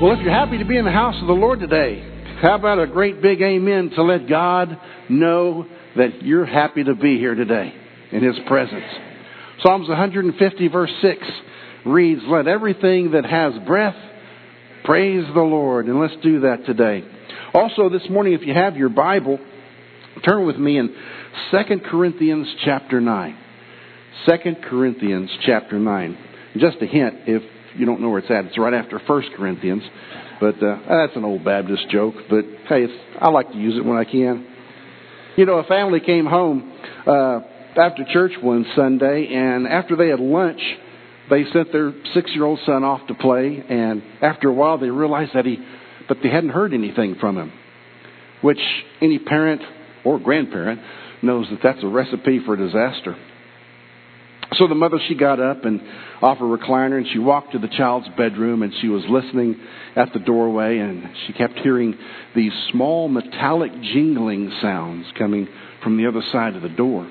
Well, if you're happy to be in the house of the Lord today, how about a great big amen to let God know that you're happy to be here today in His presence. Psalms 150 verse 6 reads, "Let everything that has breath praise the Lord." And let's do that today. Also this morning, if you have your Bible, turn with me in 2 Corinthians chapter 9. 2 Corinthians chapter 9. Just a hint, if you don't know where it's at, it's right after 1 Corinthians. But that's an old Baptist joke. But hey, I like to use it when I can. You know, a family came home after church one Sunday, and after they had lunch, they sent their 6-year-old son off to play. And after a while, they realized that they hadn't heard anything from him, which any parent or grandparent knows that that's a recipe for disaster. So the mother, she got up and off her recliner, and she walked to the child's bedroom, and she was listening at the doorway, and she kept hearing these small metallic jingling sounds coming from the other side of the door.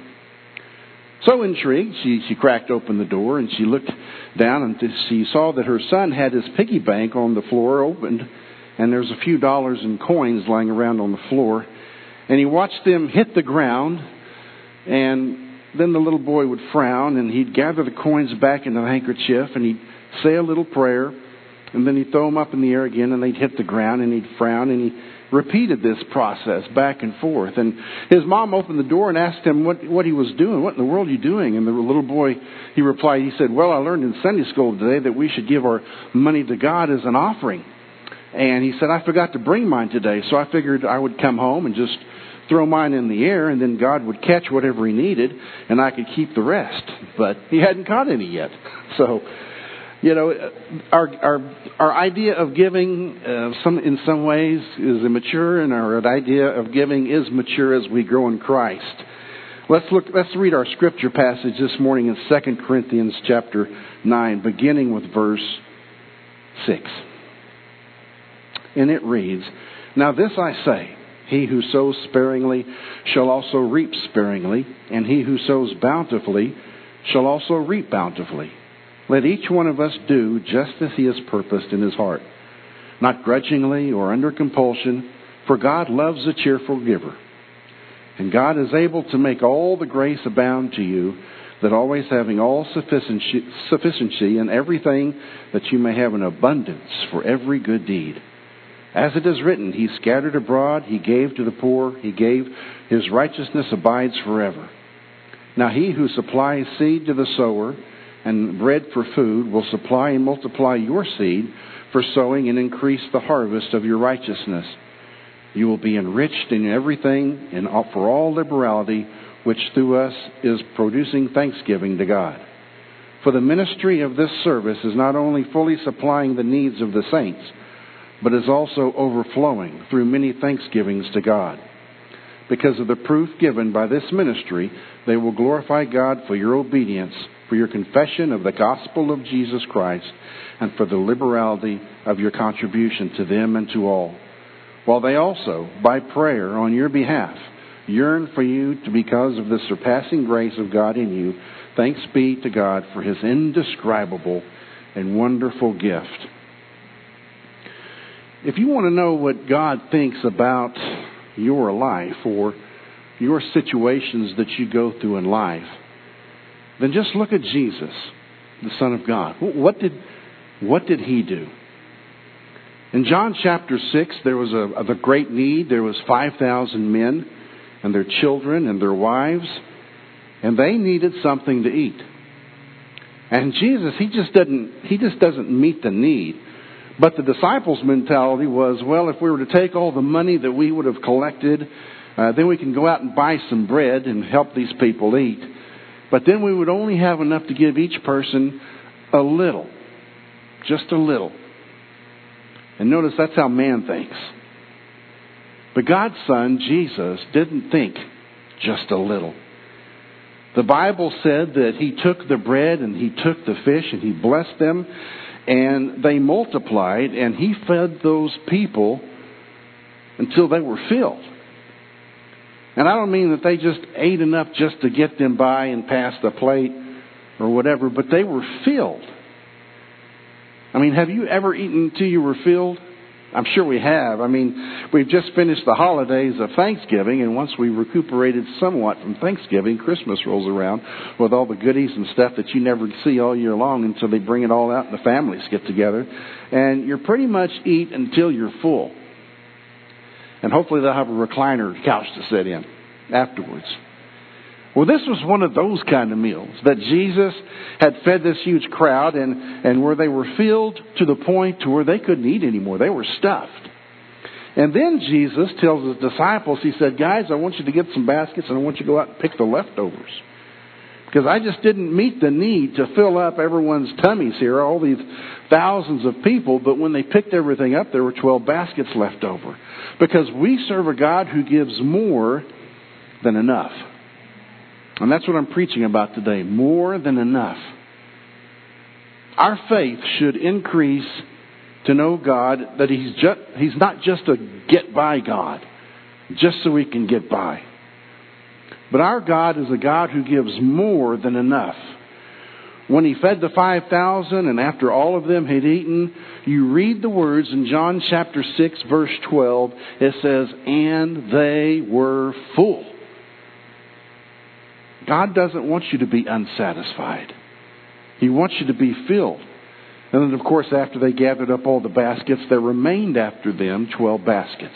So intrigued, she cracked open the door, and she looked down, and she saw that her son had his piggy bank on the floor opened, and there's a few dollars in coins lying around on the floor. And he watched them hit the ground, and then the little boy would frown, and he'd gather the coins back into the handkerchief, and he'd say a little prayer, and then he'd throw them up in the air again, and they'd hit the ground, and he'd frown, and he repeated this process back and forth. And his mom opened the door and asked him what he was doing. "What in the world are you doing?" And the little boy, he replied, he said, "Well, I learned in Sunday school today that we should give our money to God as an offering." And he said, "I forgot to bring mine today, so I figured I would come home and just throw mine in the air, and then God would catch whatever He needed, and I could keep the rest." But he hadn't caught any yet. So, you know, our idea of giving, in some ways, is immature, and our idea of giving is mature as we grow in Christ. Let's read our scripture passage this morning in 2 Corinthians chapter 9, beginning with verse 6. And it reads, "Now this I say, he who sows sparingly shall also reap sparingly, and he who sows bountifully shall also reap bountifully. Let each one of us do just as he has purposed in his heart, not grudgingly or under compulsion, for God loves a cheerful giver. And God is able to make all the grace abound to you, that always having all sufficiency in everything, that you may have an abundance for every good deed. As it is written, He scattered abroad, He gave to the poor, He gave, His righteousness abides forever. Now He who supplies seed to the sower and bread for food will supply and multiply your seed for sowing and increase the harvest of your righteousness. You will be enriched in everything and for all liberality, which through us is producing thanksgiving to God. For the ministry of this service is not only fully supplying the needs of the saints, but is also overflowing through many thanksgivings to God. Because of the proof given by this ministry, they will glorify God for your obedience, for your confession of the gospel of Jesus Christ, and for the liberality of your contribution to them and to all. While they also, by prayer on your behalf, yearn for you because of the surpassing grace of God in you. Thanks be to God for His indescribable and wonderful gift." If you want to know what God thinks about your life or your situations that you go through in life, then just look at Jesus, the Son of God. What did He do? In John chapter 6, there was a great need. There was 5,000 men and their children and their wives, and they needed something to eat. And Jesus, He just doesn't meet the need. But the disciples' mentality was, well, if we were to take all the money that we would have collected, then we can go out and buy some bread and help these people eat. But then we would only have enough to give each person a little, just a little. And notice that's how man thinks. But God's Son, Jesus, didn't think just a little. The Bible said that He took the bread and He took the fish and He blessed them, and they multiplied, and He fed those people until they were filled. And I don't mean that they just ate enough just to get them by and pass the plate or whatever, but they were filled. I mean, have you ever eaten till you were filled? I'm sure we have. I mean, we've just finished the holidays of Thanksgiving, and once we recuperated somewhat from Thanksgiving, Christmas rolls around with all the goodies and stuff that you never see all year long until they bring it all out and the families get together. And you're pretty much eat until you're full. And hopefully they'll have a recliner couch to sit in afterwards. Well, this was one of those kind of meals that Jesus had fed this huge crowd and where they were filled to the point to where they couldn't eat anymore. They were stuffed. And then Jesus tells his disciples, he said, guys, I want you to get some baskets and I want you to go out and pick the leftovers. Because I just didn't meet the need to fill up everyone's tummies here, all these thousands of people. But when they picked everything up, there were 12 baskets left over. Because we serve a God who gives more than enough. And that's what I'm preaching about today. More than enough. Our faith should increase to know God, that He's not just a get-by God, just so we can get by. But our God is a God who gives more than enough. When He fed the 5,000 and after all of them had eaten, you read the words in John chapter 6 verse 12. It says, and they were full. God doesn't want you to be unsatisfied. He wants you to be filled. And then, of course, after they gathered up all the baskets, there remained after them 12 baskets.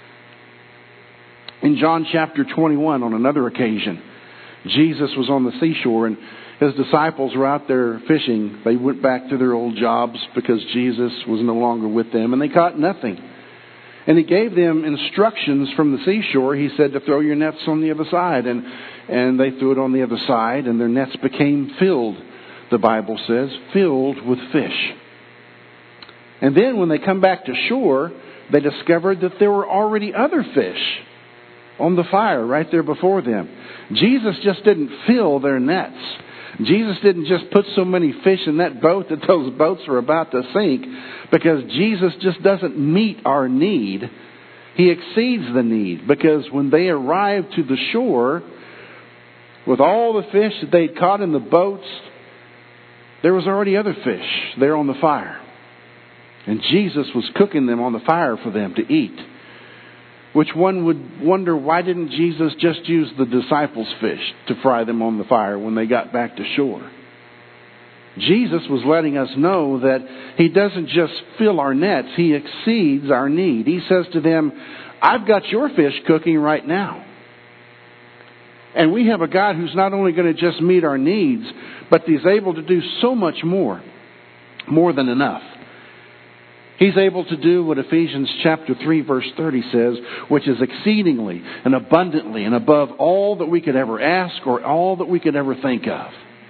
In John chapter 21, on another occasion, Jesus was on the seashore and His disciples were out there fishing. They went back to their old jobs because Jesus was no longer with them, and they caught nothing. And He gave them instructions from the seashore. He said to throw your nets on the other side. And they threw it on the other side, and their nets became filled, the Bible says, filled with fish. And then when they come back to shore, they discovered that there were already other fish on the fire right there before them. Jesus just didn't fill their nets. Jesus didn't just put so many fish in that boat that those boats were about to sink, because Jesus just doesn't meet our need. He exceeds the need, because when they arrived to the shore with all the fish that they'd caught in the boats, there was already other fish there on the fire. And Jesus was cooking them on the fire for them to eat. Which one would wonder, why didn't Jesus just use the disciples' fish to fry them on the fire when they got back to shore? Jesus was letting us know that He doesn't just fill our nets, He exceeds our need. He says to them, I've got your fish cooking right now. And we have a God who's not only going to just meet our needs, but He's able to do so much more than enough. He's able to do what Ephesians chapter 3 verse 30 says, which is exceedingly and abundantly and above all that we could ever ask or all that we could ever think of.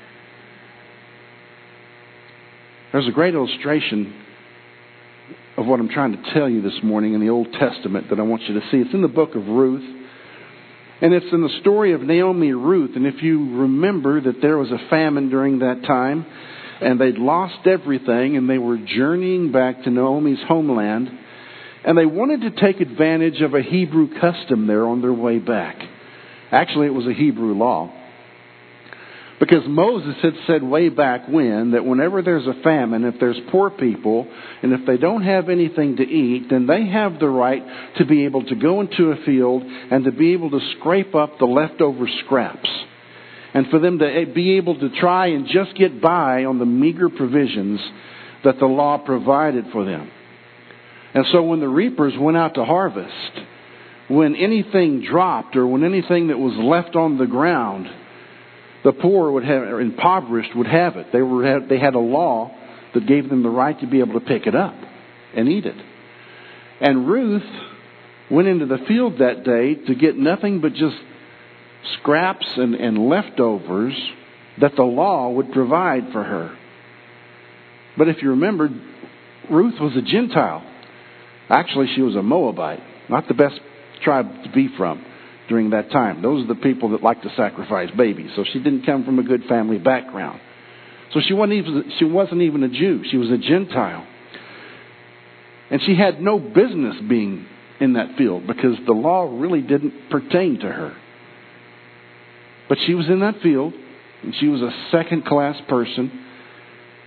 There's a great illustration of what I'm trying to tell you this morning in the Old Testament that I want you to see. It's in the book of Ruth. And it's in the story of Naomi and Ruth. And if you remember that there was a famine during that time, and they'd lost everything, and they were journeying back to Naomi's homeland, and they wanted to take advantage of a Hebrew custom there on their way back. Actually, it was a Hebrew law. Because Moses had said way back when that whenever there's a famine, if there's poor people, and if they don't have anything to eat, then they have the right to be able to go into a field and to be able to scrape up the leftover scraps. And for them to be able to try and just get by on the meager provisions that the law provided for them. And so when the reapers went out to harvest, when anything dropped or when anything that was left on the ground, the poor would have, or impoverished would have it. They had a law that gave them the right to be able to pick it up and eat it. And Ruth went into the field that day to get nothing but just scraps and leftovers that the law would provide for her. But if you remember, Ruth was a Gentile. Actually, she was a Moabite, not the best tribe to be from during that time. Those are the people that like to sacrifice babies. So she didn't come from a good family background. So she wasn't even a Jew. She was a Gentile. And she had no business being in that field because the law really didn't pertain to her. But she was in that field, and she was a second-class person.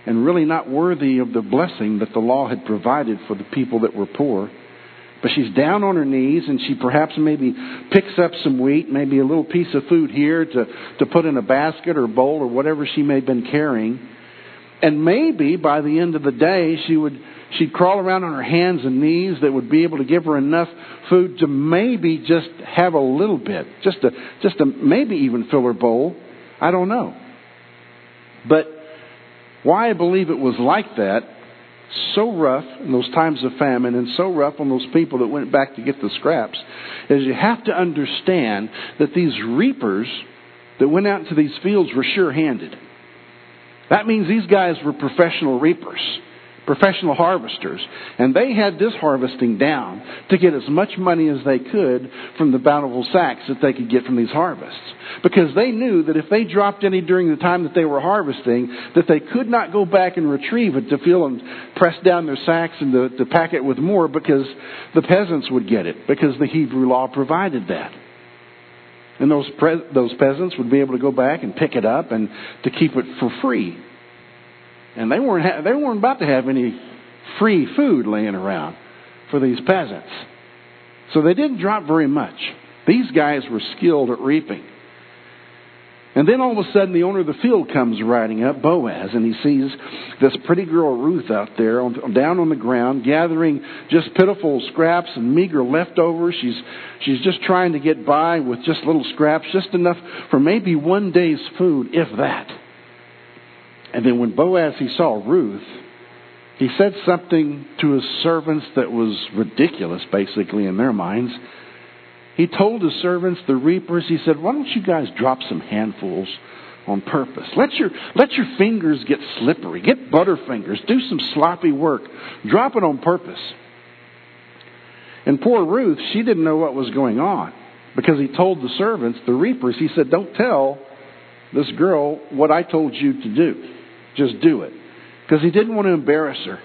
and really not worthy of the blessing that the law had provided for the people that were poor. But she's down on her knees, and she perhaps maybe picks up some wheat, maybe a little piece of food here to put in a basket or bowl or whatever she may have been carrying. And maybe by the end of the day, she'd crawl around on her hands and knees that would be able to give her enough food to maybe just have a little bit, just to maybe even fill her bowl. I don't know. But why I believe it was like that, so rough in those times of famine and so rough on those people that went back to get the scraps, is you have to understand that these reapers that went out into these fields were sure-handed. That means these guys were professional reapers, professional harvesters, and they had this harvesting down to get as much money as they could from the bountiful sacks that they could get from these harvests. Because they knew that if they dropped any during the time that they were harvesting, that they could not go back and retrieve it to fill and press down their sacks and to pack it with more, because the peasants would get it, because the Hebrew law provided that. And those peasants would be able to go back and pick it up and to keep it for free. And they weren't about to have any free food laying around for these peasants. So they didn't drop very much. These guys were skilled at reaping. And then all of a sudden the owner of the field comes riding up, Boaz, and he sees this pretty girl Ruth out there down on the ground gathering just pitiful scraps and meager leftovers. She's just trying to get by with just little scraps, just enough for maybe one day's food, if that. And then when Boaz, he saw Ruth, he said something to his servants that was ridiculous, basically, in their minds. He told his servants, the reapers, he said, why don't you guys drop some handfuls on purpose? Let your fingers get slippery. Get butterfingers. Do some sloppy work. Drop it on purpose. And poor Ruth, she didn't know what was going on, because he told the servants, the reapers, he said, don't tell this girl what I told you to do. Just do it. Because he didn't want to embarrass her.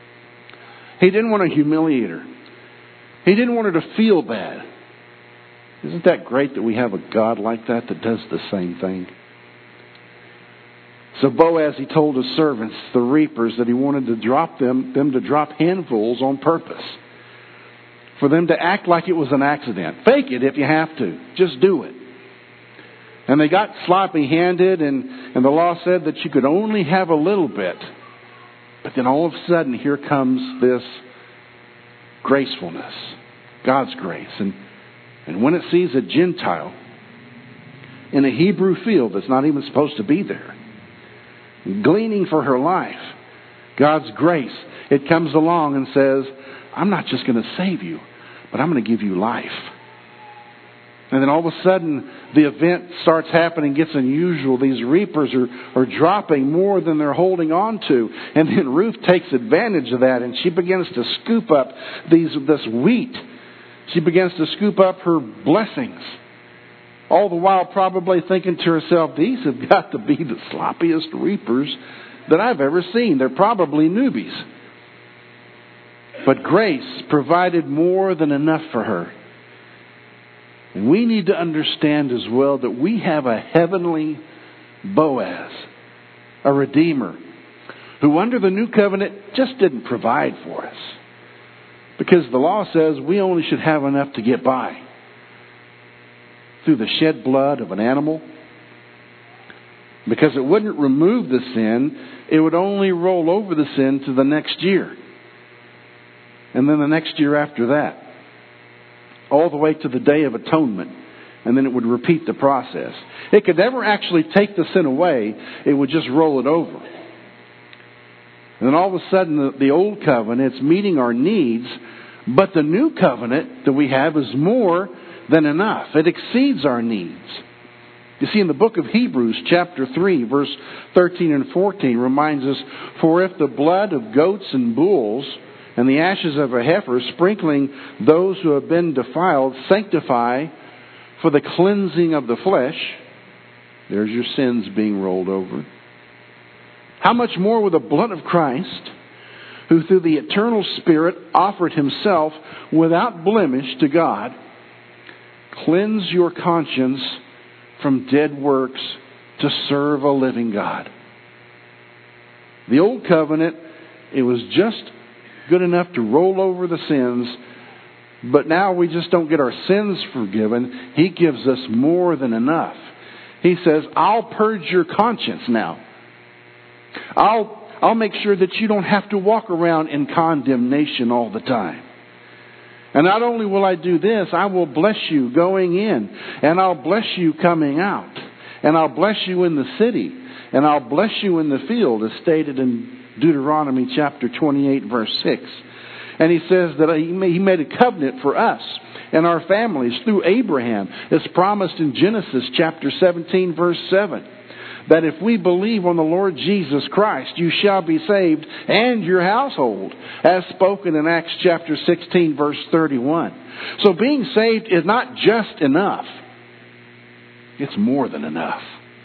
He didn't want to humiliate her. He didn't want her to feel bad. Isn't that great that we have a God like that does the same thing? So Boaz, he told his servants, the reapers, that he wanted to drop them to drop handfuls on purpose. For them to act like it was an accident. Fake it if you have to. Just do it. And they got sloppy-handed, and the law said that you could only have a little bit. But then all of a sudden, here comes this gracefulness. God's grace. And when it sees a Gentile in a Hebrew field that's not even supposed to be there, gleaning for her life, God's grace, it comes along and says, I'm not just going to save you, but I'm going to give you life. And then all of a sudden, the event starts happening, gets unusual. These reapers are dropping more than they're holding on to. And then Ruth takes advantage of that, and she begins to scoop up this wheat. She begins to scoop up her blessings. All the while probably thinking to herself, these have got to be the sloppiest reapers that I've ever seen. They're probably newbies. But grace provided more than enough for her. And we need to understand as well that we have a heavenly Boaz, a Redeemer, who under the new covenant just didn't provide for us. Because the law says we only should have enough to get by. Through the shed blood of an animal. Because it wouldn't remove the sin, it would only roll over the sin to the next year. And then the next year after that. All the way to the Day of Atonement. And then it would repeat the process. It could never actually take the sin away. It would just roll it over. And then all of a sudden, the old covenant, it's meeting our needs. But the new covenant that we have is more than enough. It exceeds our needs. You see, in the book of Hebrews, chapter 3, verse 13 and 14, reminds us, for if the blood of goats and bulls and the ashes of a heifer, sprinkling those who have been defiled, sanctify for the cleansing of the flesh, there's your sins being rolled over. How much more will the blood of Christ, who through the eternal Spirit offered himself without blemish to God, cleanse your conscience from dead works to serve a living God. The old covenant, it was just good enough to roll over the sins, but now we just don't get our sins forgiven. He gives us more than enough. He says, I'll purge your conscience now. I'll make sure that you don't have to walk around in condemnation all the time. And not only will I do this, I will bless you going in, and I'll bless you coming out, and I'll bless you in the city, and I'll bless you in the field, as stated in Deuteronomy chapter 28, verse 6. And he says that he made a covenant for us and our families through Abraham, as promised in Genesis chapter 17, verse 7. That if we believe on the Lord Jesus Christ, you shall be saved and your household, as spoken in Acts chapter 16, verse 31. So being saved is not just enough. It's more than enough.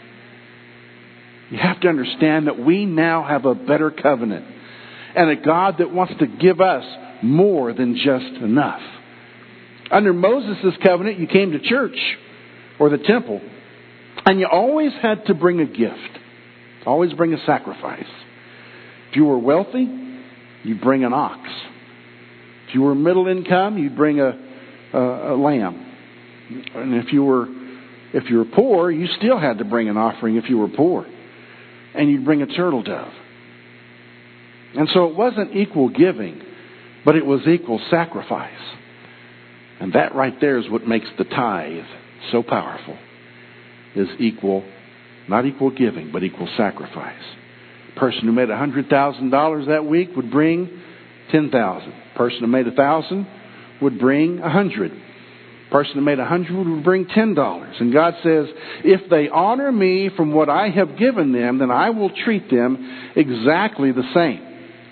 You have to understand that we now have a better covenant and a God that wants to give us more than just enough. Under Moses' covenant, you came to church or the temple, and you always had to bring a gift. Always bring a sacrifice. If you were wealthy, you'd bring an ox. If you were middle income, you'd bring a lamb. And if you were poor, you still had to bring an offering if you were poor. And you'd bring a turtle dove. And so it wasn't equal giving, but it was equal sacrifice. And that right there is what makes the tithe so powerful. Is equal, not equal giving, but equal sacrifice. A person who made $100,000 that week would bring $10,000. A person who made $1,000 would bring $100. A person who made $100 would bring $10. And God says, if they honor me from what I have given them, then I will treat them exactly the same.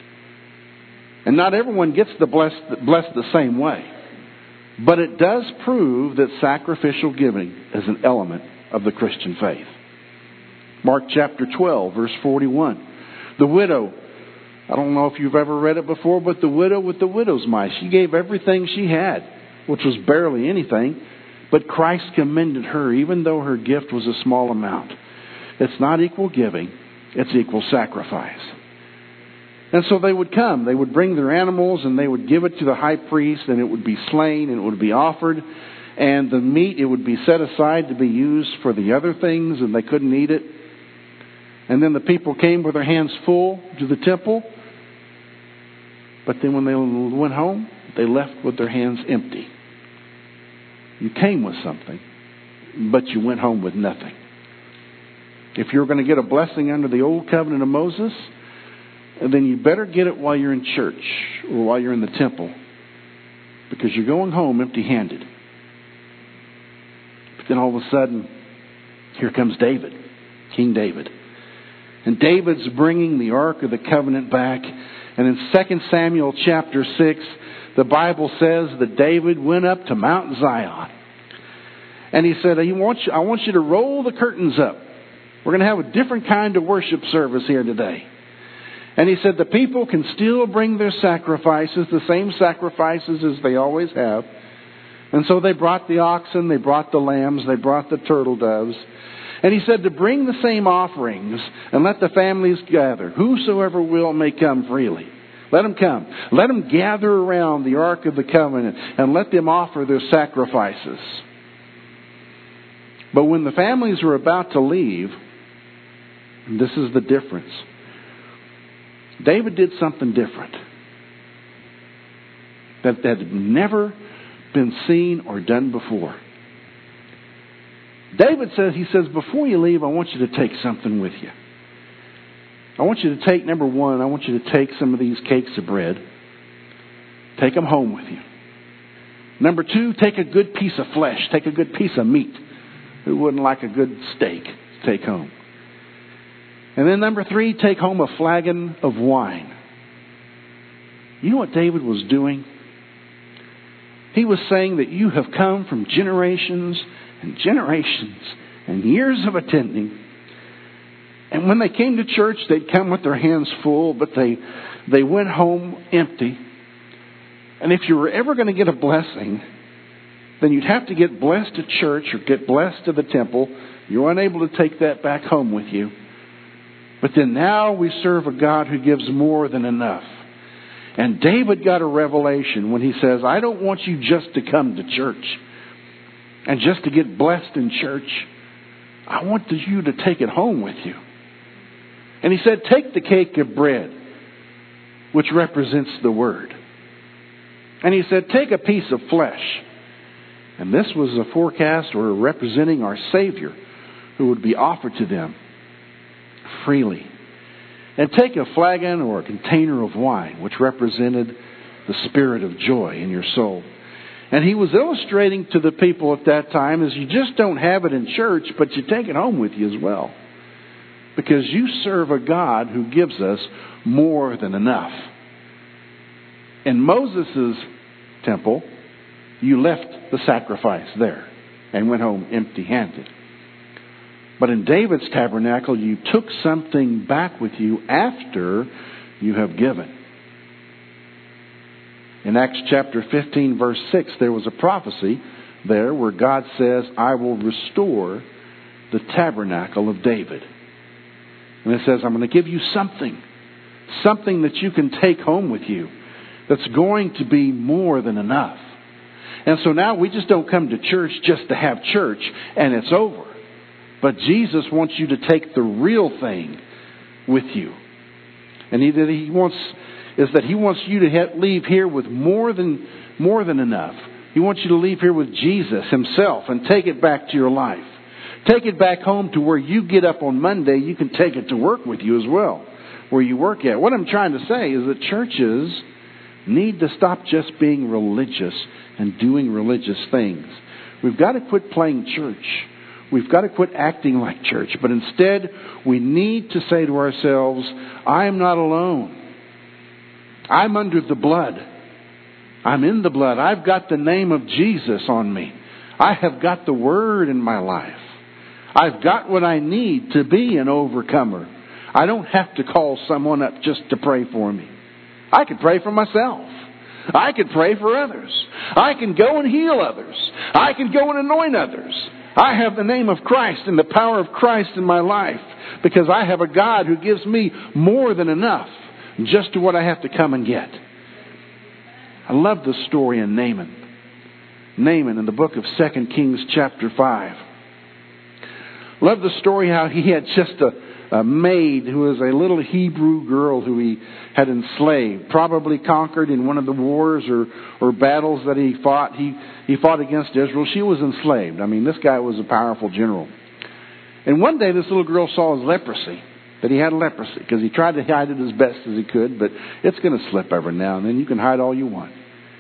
And not everyone gets blessed the same way. But it does prove that sacrificial giving is an element of the Christian faith. Mark chapter 12, verse 41. The widow, I don't know if you've ever read it before, but the widow with the widow's mite, she gave everything she had, which was barely anything, but Christ commended her, even though her gift was a small amount. It's not equal giving, it's equal sacrifice. And so they would come, they would bring their animals, and they would give it to the high priest, and it would be slain, and it would be offered. And the meat, it would be set aside to be used for the other things, and they couldn't eat it. And then the people came with their hands full to the temple. But then when they went home, they left with their hands empty. You came with something, but you went home with nothing. If you're going to get a blessing under the old covenant of Moses, then you better get it while you're in church or while you're in the temple, because you're going home empty-handed. Then all of a sudden, here comes David, King David. And David's bringing the Ark of the Covenant back. And in 2 Samuel chapter 6, the Bible says that David went up to Mount Zion. And he said, I want you to roll the curtains up. We're going to have a different kind of worship service here today. And he said the people can still bring their sacrifices, the same sacrifices as they always have. And so they brought the oxen, they brought the lambs, they brought the turtle doves. And he said to bring the same offerings and let the families gather. Whosoever will may come freely. Let them come. Let them gather around the Ark of the Covenant and let them offer their sacrifices. But when the families were about to leave, this is the difference. David did something different that had never been seen or done before. David says, before you leave, I want you to take something with you. I want you to take, number one, I want you to take some of these cakes of bread. Take them home with you. Number two, take a good piece of flesh. Take a good piece of meat. Who wouldn't like a good steak to take home? And then number three, take home a flagon of wine. You know what David was doing? He was saying that you have come from generations and generations and years of attending. And when they came to church, they'd come with their hands full, but they went home empty. And if you were ever going to get a blessing, then you'd have to get blessed at church or get blessed at the temple. You're unable to take that back home with you. But then now we serve a God who gives more than enough. And David got a revelation when he says, I don't want you just to come to church and just to get blessed in church. I want you to take it home with you. And he said, take the cake of bread, which represents the Word. And he said, take a piece of flesh. And this was a forecast or representing our Savior, who would be offered to them freely. And take a flagon or a container of wine, which represented the spirit of joy in your soul. And he was illustrating to the people at that time is you just don't have it in church, but you take it home with you as well. Because you serve a God who gives us more than enough. In Moses' temple, you left the sacrifice there and went home empty-handed. But in David's tabernacle, you took something back with you after you have given. In Acts chapter 15, verse 6, there was a prophecy there where God says, I will restore the tabernacle of David. And it says, I'm going to give you something that you can take home with you that's going to be more than enough. And so now we just don't come to church just to have church and it's over. But Jesus wants you to take the real thing with you. And he wants you to leave here with more than enough. He wants you to leave here with Jesus himself and take it back to your life. Take it back home to where you get up on Monday. You can take it to work with you as well, where you work at. What I'm trying to say is that churches need to stop just being religious and doing religious things. We've got to quit playing church. We've got to quit acting like church. But instead, we need to say to ourselves, I am not alone. I'm under the blood. I'm in the blood. I've got the name of Jesus on me. I have got the Word in my life. I've got what I need to be an overcomer. I don't have to call someone up just to pray for me. I can pray for myself. I can pray for others. I can go and heal others. I can go and anoint others. I have the name of Christ and the power of Christ in my life because I have a God who gives me more than enough just to what I have to come and get. I love the story in Naaman. Naaman in the book of 2 Kings chapter 5. Love the story how he had just a maid who was a little Hebrew girl who he had enslaved, probably conquered in one of the wars or battles that he fought. He fought against Israel. She was enslaved. I mean, this guy was a powerful general. And one day this little girl saw his leprosy, that he had leprosy, because he tried to hide it as best as he could, but it's going to slip every now and then. You can hide all you want.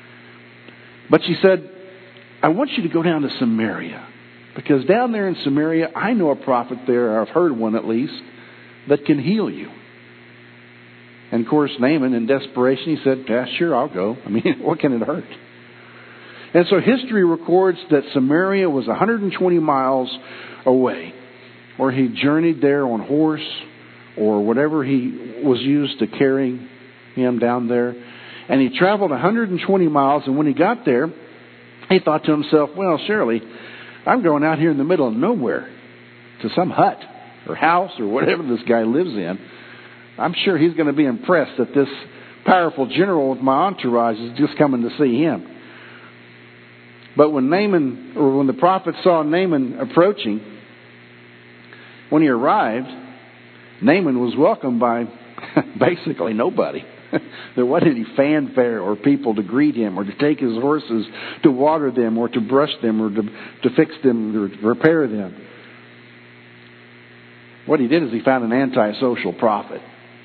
But she said, I want you to go down to Samaria, because down there in Samaria, I know a prophet there, or I've heard one at least, that can heal you. And of course, Naaman, in desperation, he said, yeah, sure, I'll go. I mean, what can it hurt? And so history records that Samaria was 120 miles away, where he journeyed there on horse or whatever he was used to carrying him down there. And he traveled 120 miles, and when he got there, he thought to himself, well, surely I'm going out here in the middle of nowhere to some hut or house or whatever this guy lives in. I'm sure he's going to be impressed that this powerful general with my entourage is just coming to see him. But when the prophet saw Naaman approaching, when he arrived, Naaman was welcomed by basically nobody. There wasn't any fanfare or people to greet him or to take his horses to water them or to brush them or to fix them or to repair them. What he did is he found an antisocial prophet.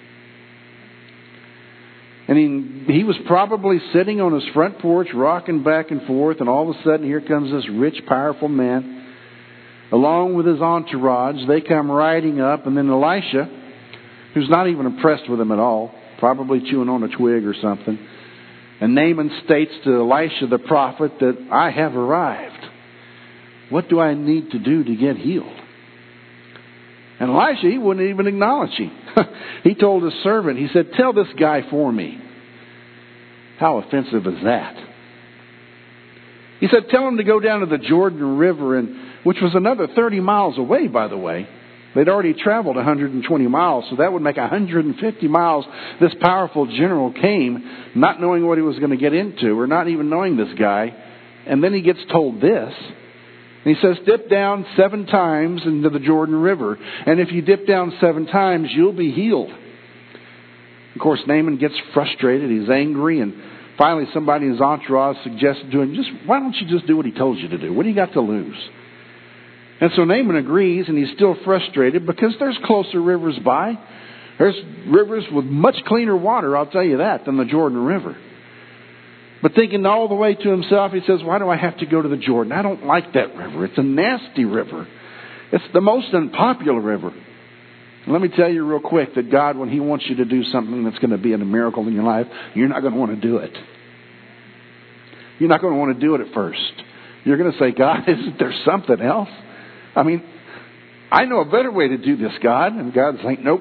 And he was probably sitting on his front porch rocking back and forth, and all of a sudden here comes this rich, powerful man along with his entourage. They come riding up, and then Elisha, who's not even impressed with him at all, probably chewing on a twig or something. And Naaman states to Elisha the prophet that I have arrived. What do I need to do to get healed? And Elisha, he wouldn't even acknowledge him. He told his servant, he said, tell this guy for me. How offensive is that? He said, tell him to go down to the Jordan River, which was another 30 miles away, by the way, They'd already traveled 120 miles, so that would make 150 miles. This powerful general came, not knowing what he was going to get into, or not even knowing this guy. And then he gets told this. And he says, dip down 7 times into the Jordan River. And if you dip down 7 times, you'll be healed. Of course, Naaman gets frustrated. He's angry. And finally, somebody in his entourage suggested to him, why don't you just do what he told you to do? What do you got to lose? And so Naaman agrees, and he's still frustrated because there's closer rivers by. There's rivers with much cleaner water, I'll tell you that, than the Jordan River. But thinking all the way to himself, he says, why do I have to go to the Jordan? I don't like that river. It's a nasty river. It's the most unpopular river. And let me tell you real quick that God, when He wants you to do something that's going to be a miracle in your life, you're not going to want to do it. You're not going to want to do it at first. You're going to say, God, isn't there something else? I mean, I know a better way to do this, God. And God's like, nope.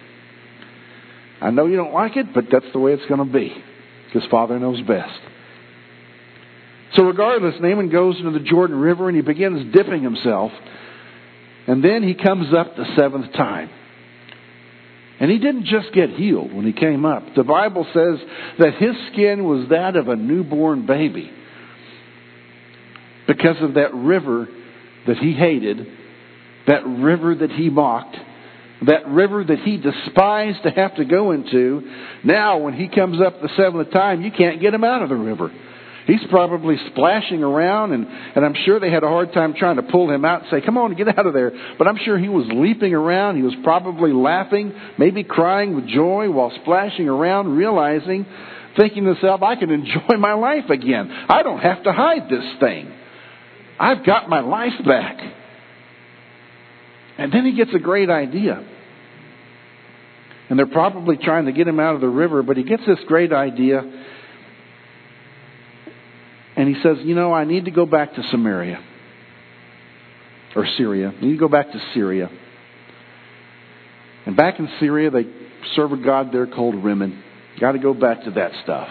I know you don't like it, but that's the way it's going to be. Because Father knows best. So regardless, Naaman goes into the Jordan River and he begins dipping himself. And then he comes up the 7th time. And he didn't just get healed when he came up. The Bible says that his skin was that of a newborn baby. Because of that river that he hated, that river that he mocked, that river that he despised to have to go into. Now, when he comes up the 7th time, you can't get him out of the river. He's probably splashing around, and I'm sure they had a hard time trying to pull him out and say, come on, get out of there. But I'm sure he was leaping around. He was probably laughing, maybe crying with joy while splashing around, thinking to himself, I can enjoy my life again. I don't have to hide this thing. I've got my life back. And then he gets a great idea. And they're probably trying to get him out of the river, but he gets this great idea. And he says, I need to go back to Samaria. Or Syria. I need to go back to Syria. And back in Syria, they serve a god there called Rimmon. Got to go back to that stuff.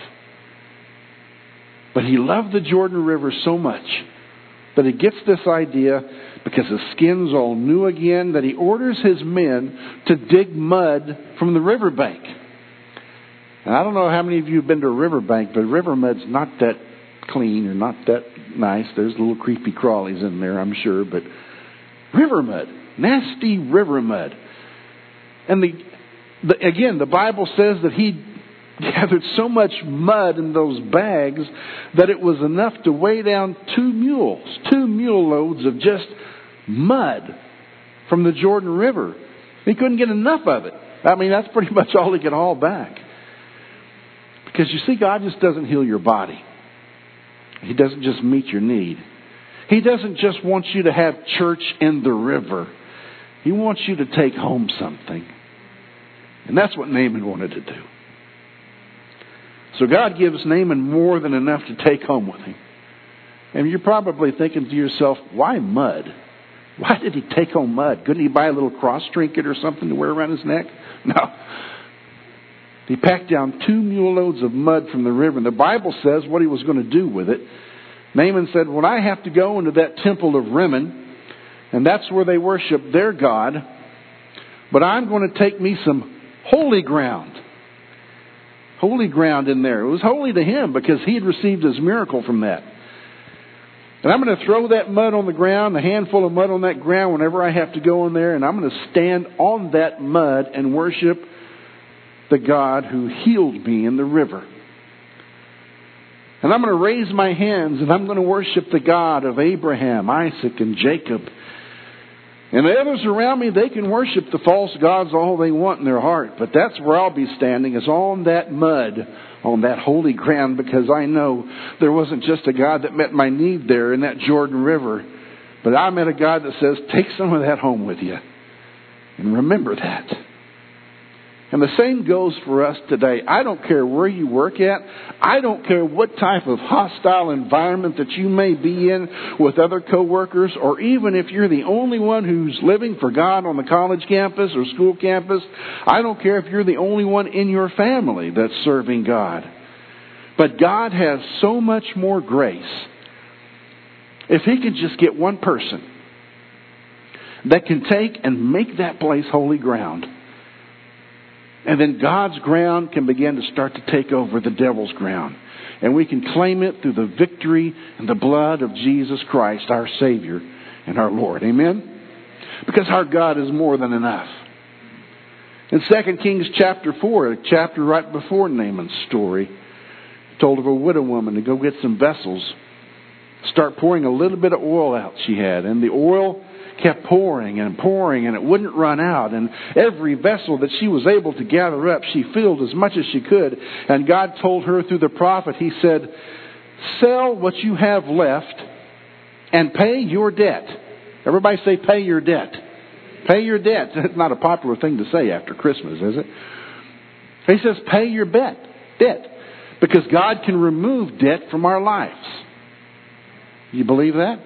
But he loved the Jordan River so much that he gets this idea, because his skin's all new again, that he orders his men to dig mud from the riverbank. And I don't know how many of you have been to a riverbank, but river mud's not that clean or not that nice. There's little creepy crawlies in there, I'm sure, but river mud, nasty river mud. And again, the Bible says that he gathered so much mud in those bags that it was enough to weigh down 2 mule loads of just mud from the Jordan River. He couldn't get enough of it. I mean, that's pretty much all he could haul back. Because you see, God just doesn't heal your body. He doesn't just meet your need. He doesn't just want you to have church in the river. He wants you to take home something. And that's what Naaman wanted to do. So God gives Naaman more than enough to take home with him. And you're probably thinking to yourself, why mud? Why did he take home mud? Couldn't he buy a little cross trinket or something to wear around his neck? No. He packed down 2 mule loads of mud from the river. And the Bible says what he was going to do with it. Naaman said, well, I have to go into that temple of Rimmon, and that's where they worship their god. But I'm going to take me some holy ground. Holy ground in there. It was holy to him because he had received his miracle from that. And I'm going to throw that mud on the ground, a handful of mud on that ground whenever I have to go in there. And I'm going to stand on that mud and worship the God who healed me in the river. And I'm going to raise my hands and I'm going to worship the God of Abraham, Isaac, and Jacob. And the others around me, they can worship the false gods all they want in their heart. But that's where I'll be standing, is on that mud, on that holy ground, because I know there wasn't just a God that met my need there in that Jordan River. But I met a God that says, take some of that home with you. And remember that. And the same goes for us today. I don't care where you work at. I don't care what type of hostile environment that you may be in with other coworkers, or even if you're the only one who's living for God on the college campus or school campus. I don't care if you're the only one in your family that's serving God. But God has so much more grace. If He could just get one person that can take and make that place holy ground. And then God's ground can begin to start to take over the devil's ground. And we can claim it through the victory and the blood of Jesus Christ, our Savior and our Lord. Amen? Because our God is more than enough. In 2 Kings chapter 4, a chapter right before Naaman's story, told of a widow woman to go get some vessels, start pouring a little bit of oil out she had. And the oil kept pouring and pouring, and it wouldn't run out. And every vessel that she was able to gather up, she filled as much as she could. And God told her through the prophet, He said, sell what you have left and pay your debt. Everybody say, pay your debt. Pay your debt. That's not a popular thing to say after Christmas, is it? He says, pay your debt. Because God can remove debt from our lives. You believe that?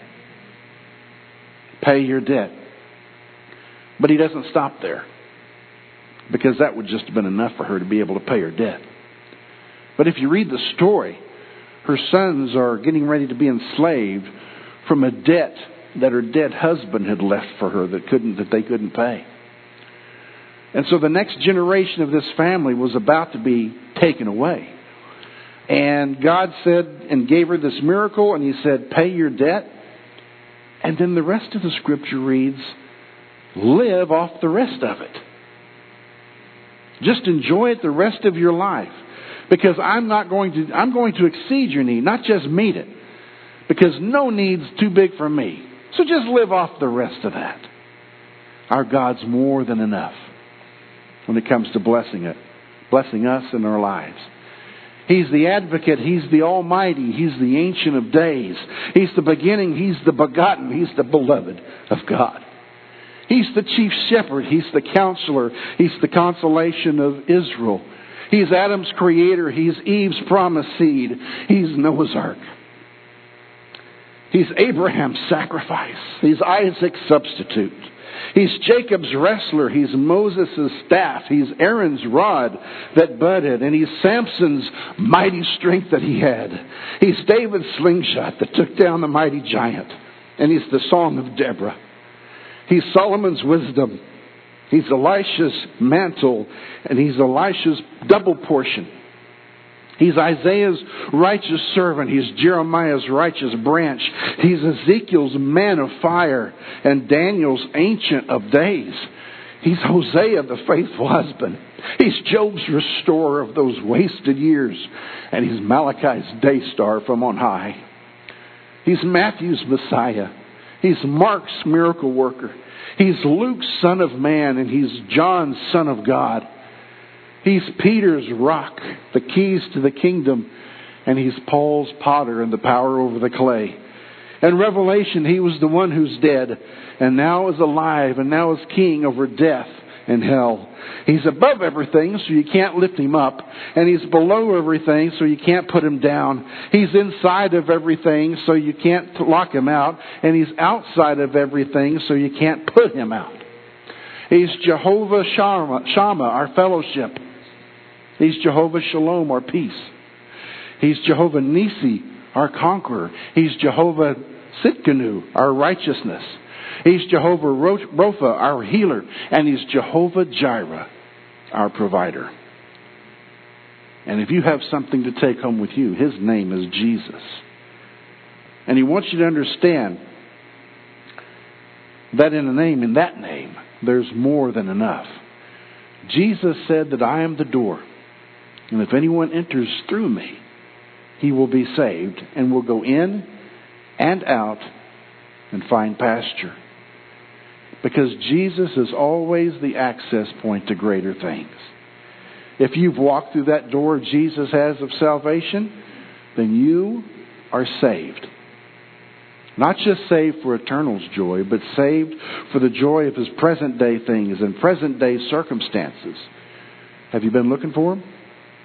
Pay your debt. But He doesn't stop there. Because that would just have been enough for her to be able to pay her debt. But if you read the story, her sons are getting ready to be enslaved from a debt that her dead husband had left for her that they couldn't pay. And so the next generation of this family was about to be taken away. And God said and gave her this miracle, and He said, pay your debt. And then the rest of the scripture reads, live off the rest of it. Just enjoy it the rest of your life. Because I'm going to exceed your need, not just meet it. Because no need's too big for me. So just live off the rest of that. Our God's more than enough when it comes to blessing us in our lives. He's the advocate. He's the Almighty. He's the Ancient of Days. He's the beginning. He's the begotten. He's the beloved of God. He's the chief shepherd. He's the counselor. He's the consolation of Israel. He's Adam's creator. He's Eve's promised seed. He's Noah's ark. He's Abraham's sacrifice. He's Isaac's substitute. He's Jacob's wrestler. He's Moses' staff. He's Aaron's rod that budded. And he's Samson's mighty strength that he had. He's David's slingshot that took down the mighty giant. And he's the song of Deborah. He's Solomon's wisdom. He's Elisha's mantle. And he's Elisha's double portion. He's Isaiah's righteous servant. He's Jeremiah's righteous branch. He's Ezekiel's man of fire and Daniel's ancient of days. He's Hosea, the faithful husband. He's Job's restorer of those wasted years. And he's Malachi's day star from on high. He's Matthew's Messiah. He's Mark's miracle worker. He's Luke's Son of Man, and he's John's Son of God. He's Peter's rock, the keys to the kingdom, and he's Paul's potter and the power over the clay. In Revelation, he was the one who's dead and now is alive and now is king over death and hell. He's above everything, so you can't lift him up, and he's below everything, so you can't put him down. He's inside of everything, so you can't lock him out, and he's outside of everything, so you can't put him out. He's Jehovah Shammah, our fellowship. He's Jehovah Shalom, our peace. He's Jehovah Nisi, our conqueror. He's Jehovah Sitkanu, our righteousness. He's Jehovah Rapha, our healer. And he's Jehovah Jireh, our provider. And if you have something to take home with you, His name is Jesus. And He wants you to understand that in that name, there's more than enough. Jesus said that I am the door. And if anyone enters through me, he will be saved and will go in and out and find pasture. Because Jesus is always the access point to greater things. If you've walked through that door Jesus has of salvation, then you are saved. Not just saved for eternal's joy, but saved for the joy of His present day things and present day circumstances. Have you been looking for Him?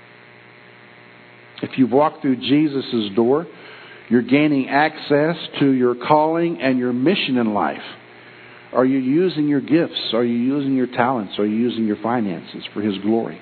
If you walk through Jesus' door, you're gaining access to your calling and your mission in life. Are you using your gifts? Are you using your talents? Are you using your finances for His glory?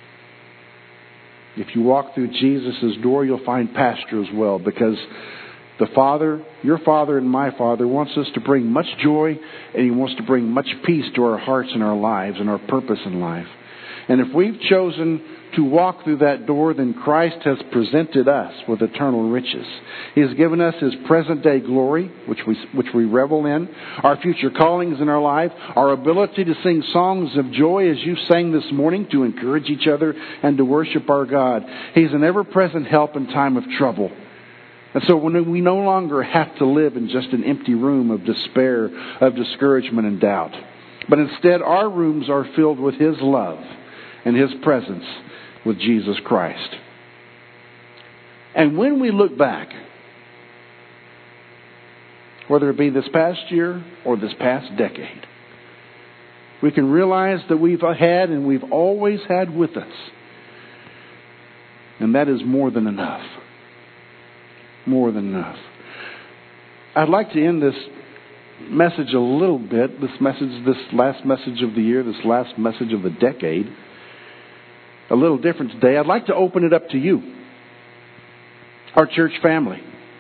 If you walk through Jesus' door, you'll find pasture as well, because The Father, your Father and my Father, wants us to bring much joy, and He wants to bring much peace to our hearts and our lives and our purpose in life. And if we've chosen to walk through that door, then Christ has presented us with eternal riches. He has given us His present-day glory, which we revel in, our future callings in our life, our ability to sing songs of joy as you sang this morning, to encourage each other and to worship our God. He's an ever-present help in time of trouble. And so when we no longer have to live in just an empty room of despair, of discouragement and doubt, but instead our rooms are filled with His love and His presence with Jesus Christ. And when we look back, whether it be this past year or this past decade, we can realize that we've had and we've always had with us. And that is more than enough. More than enough. I'd like to end this message a little bit, this last message of the year, this last message of the decade, a little different today. I'd like to open it up to you, our church family,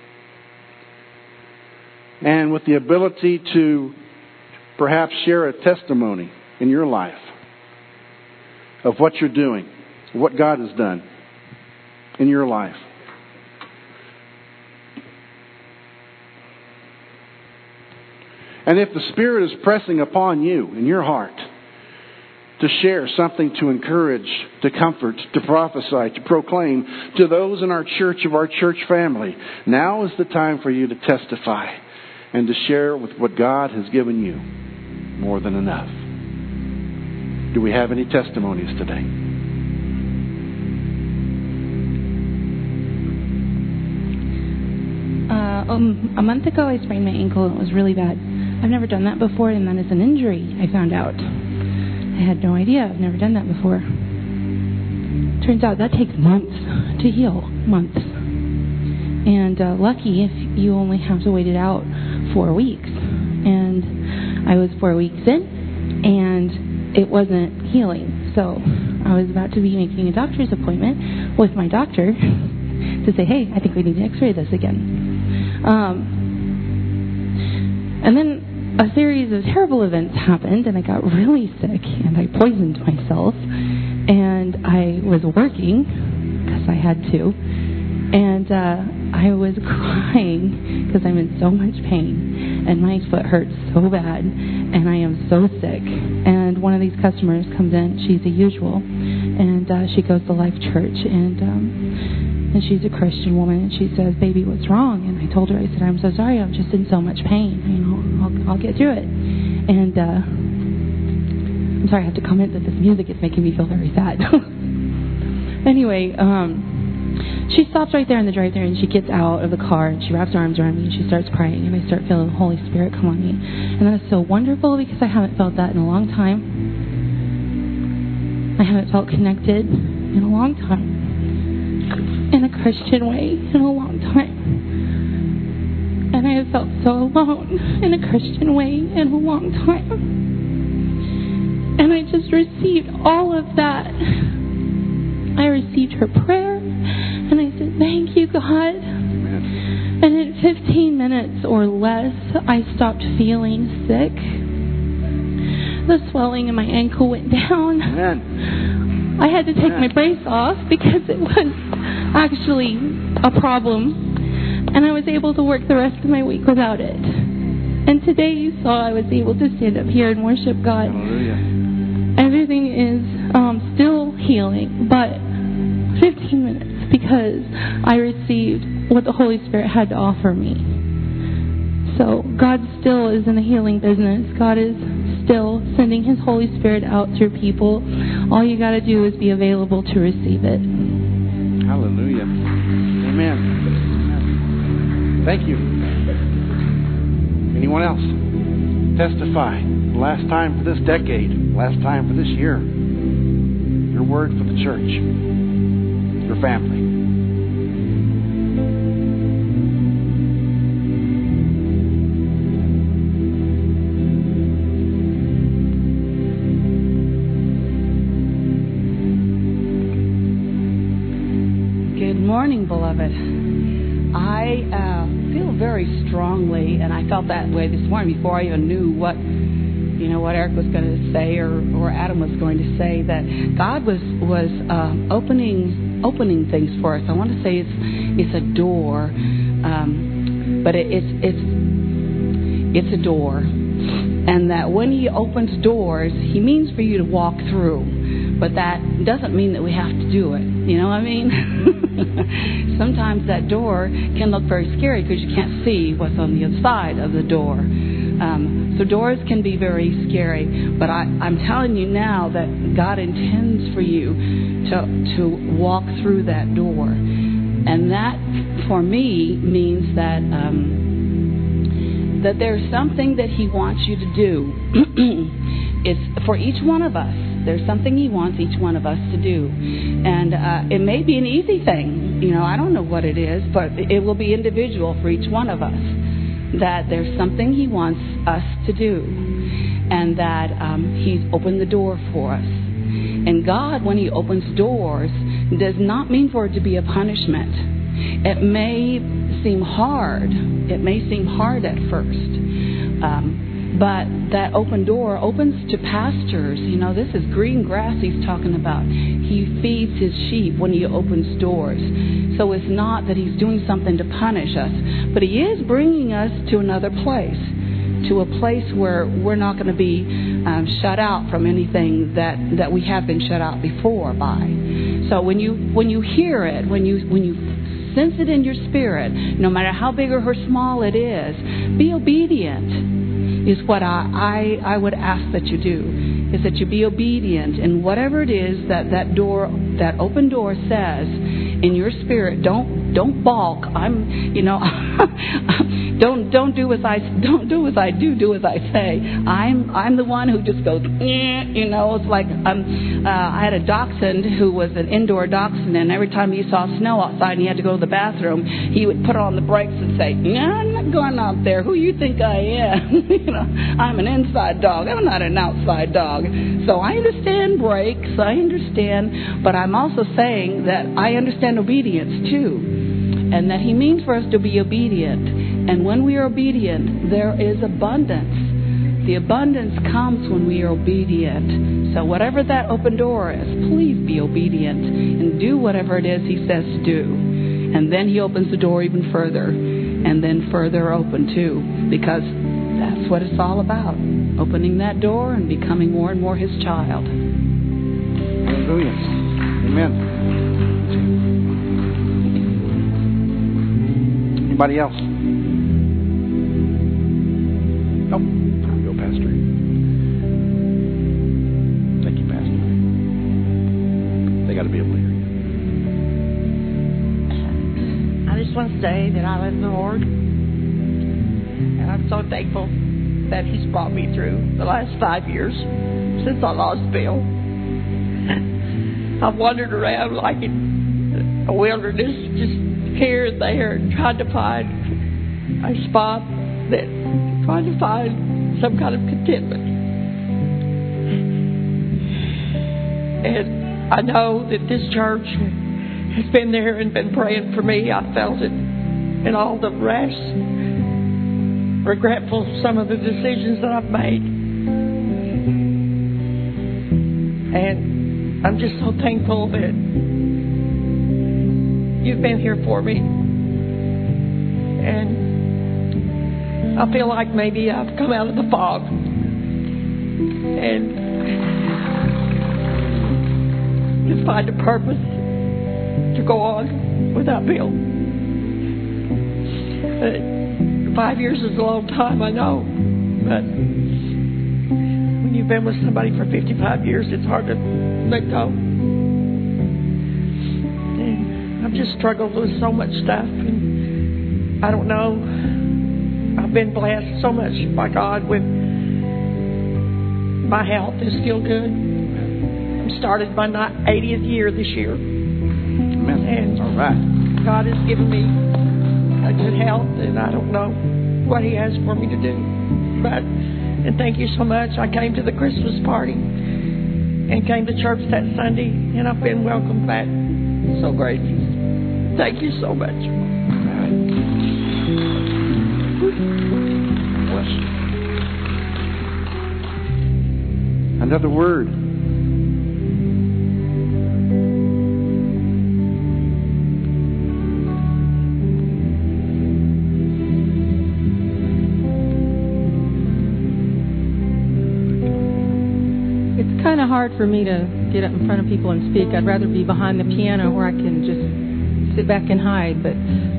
and with the ability to perhaps share a testimony in your life of what you're doing, what God has done in your life. And if the Spirit is pressing upon you in your heart to share something to encourage, to comfort, to prophesy, to proclaim to those in our church, of our church family, now is the time for you to testify and to share with what God has given you more than enough. Do we have any testimonies today? A month ago, I sprained my ankle and it was really bad. I've never done that before, and that is an injury, I found out. I had no idea. I've never done that before. Turns out that takes months to heal. Months. And lucky if you only have to wait it out 4 weeks. And I was 4 weeks in, and it wasn't healing. So I was about to be making a doctor's appointment with my doctor to say, hey, I think we need to x-ray this again. And then a series of terrible events happened, and I got really sick, and I poisoned myself, and I was working, because I had to, and I was crying, because I'm in so much pain, and my foot hurts so bad, and I am so sick. And one of these customers comes in, she's a usual, and she goes to Life Church, and she's a Christian woman, and she says, baby, what's wrong? And I told her, I said, I'm so sorry, I'm just in so much pain. I'll get through it. And I'm sorry, I have to comment that this music is making me feel very sad. Anyway, she stops right there in the drive-thru, and she gets out of the car, and she wraps her arms around me, and she starts praying, and I start feeling the Holy Spirit come on me. And that is so wonderful, because I haven't felt that in a long time. I haven't felt connected in a long time. In a Christian way in a long time. And I have felt so alone in a Christian way in a long time. And I just received all of that. I received her prayer, and I said, thank you, God. And in 15 minutes or less, I stopped feeling sick. The swelling in my ankle went down. Amen. I had to take my brace off because it was actually a problem, and I was able to work the rest of my week without it. And today you saw I was able to stand up here and worship God. Hallelujah. Everything is still healing, but 15 minutes, because I received what the Holy Spirit had to offer me. So God still is in the healing business. God is still sending His Holy Spirit out through people. All you got to do is be available to receive it. Hallelujah. Amen. Thank you. Anyone else? Testify. Last time for this decade. Last time for this year. Your word for the church. Your family. Good morning, beloved. I feel very strongly, and I felt that way this morning before I even knew what Eric was going to say or Adam was going to say, that God was opening things for us. I want to say it's a door, but it's a door, and that when He opens doors, He means for you to walk through. But that doesn't mean that we have to do it. You know what I mean? Sometimes that door can look very scary because you can't see what's on the other side of the door. So doors can be very scary. But I'm telling you now that God intends for you to walk through that door. And that, for me, means that that there's something that He wants you to do. It's for each one of us. There's something He wants each one of us to do. And it may be an easy thing. I don't know what it is, but it will be individual for each one of us. That there's something He wants us to do. And that He's opened the door for us. And God, when He opens doors, does not mean for it to be a punishment. It may seem hard. It may seem hard at first. But that open door opens to pastures. This is green grass He's talking about. He feeds His sheep when He opens doors. So it's not that He's doing something to punish us, but He is bringing us to another place, to a place where we're not going to be shut out from anything that we have been shut out before by. So when you hear it, when you sense it in your spirit, no matter how big or how small it is, be obedient. Is what I would ask that you do, is that you be obedient in whatever it is that open door says in your spirit. Don't balk. Don't do as I do. Do as I say. I'm the one who just goes. It's like I had a dachshund who was an indoor dachshund, and every time he saw snow outside and he had to go to the bathroom, he would put on the brakes and say, I'm not going out there. Who you think I am? I'm an inside dog. I'm not an outside dog. So I understand brakes. I understand, but I'm also saying that I understand obedience too. And that He means for us to be obedient. And when we are obedient, there is abundance. The abundance comes when we are obedient. So whatever that open door is, please be obedient and do whatever it is He says to do. And then He opens the door even further, and then further open too, because that's what it's all about. Opening that door and becoming more and more His child. Hallelujah. Amen. Anybody else? Nope. Go, Pastor. Thank you, Pastor. They got to be able to hear you. I just want to say that I love the Lord. And I'm so thankful that He's brought me through the last 5 years since I lost Bill. I've wandered around like in a wilderness, just here and there, and tried to find a spot trying to find some kind of contentment. And I know that this church has been there and been praying for me. I felt it in all the rash, regretful some of the decisions that I've made. And I'm just so thankful that you've been here for me. And I feel like maybe I've come out of the fog. And to find a purpose to go on without Bill. 5 years is a long time, I know. But when you've been with somebody for 55 years, it's hard to let go. I've just struggled with so much stuff, and I don't know. I've been blessed so much by God with my health is still good. I started my 80th year this year. Amen. And all right. God has given me a good health, and I don't know what He has for me to do. And thank you so much. I came to the Christmas party and came to church that Sunday, and I've been welcomed back. So grateful. Thank you so much. All right. Another word. It's kind of hard for me to get up in front of people and speak. I'd rather be behind the piano where I can just sit back and hide. But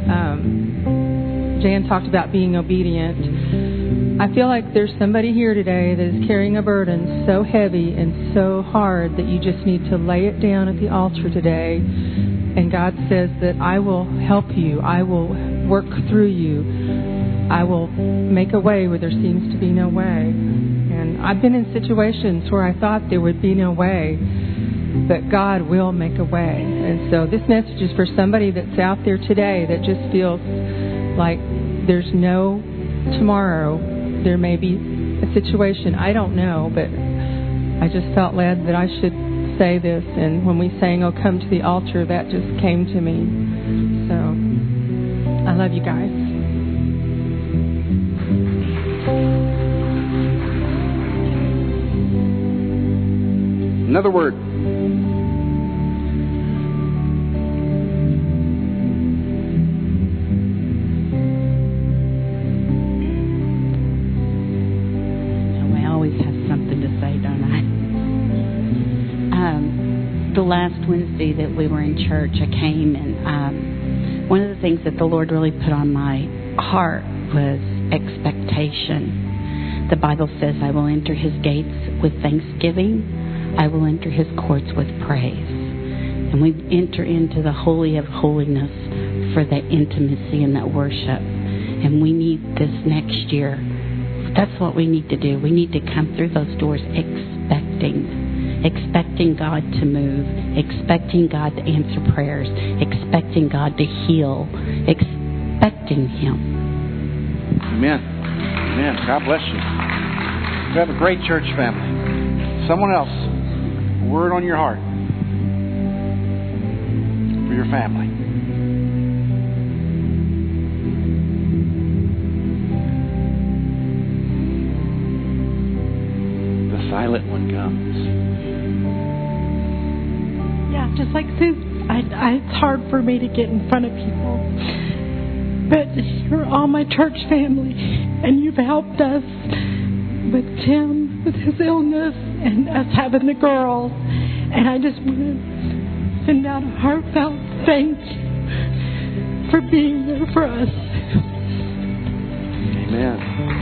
Jan talked about being obedient. I feel like there's somebody here today that is carrying a burden so heavy and so hard that you just need to lay it down at the altar today. And God says that I will help you. I will work through you. I will make a way where there seems to be no way. And I've been in situations where I thought there would be no way, but God will make a way. And so this message is for somebody that's out there today that just feels like there's no tomorrow. There may be a situation, I don't know, but I just felt led that I should say this. And when we sang, "Oh, come to the altar," that just came to me. So I love you guys. Another word. I always have something to say, don't I? The last Wednesday that we were in church, I came and one of the things that the Lord really put on my heart was expectation. The Bible says, "I will enter His gates with thanksgiving. I will enter His courts with praise." And we enter into the Holy of Holiness for that intimacy and that worship. And we need this next year. That's what we need to do. We need to come through those doors expecting God to move, expecting God to answer prayers, expecting God to heal, expecting Him. Amen. Amen. God bless you. We have a great church family. Someone else, a word on your heart for your family. The silent one comes. Yeah, just like Sue, it's hard for me to get in front of people. But you're all my church family, and you've helped us with Tim, with his illness, and us having the girl. And I just want to send out a heartfelt thank you for being there for us. Amen.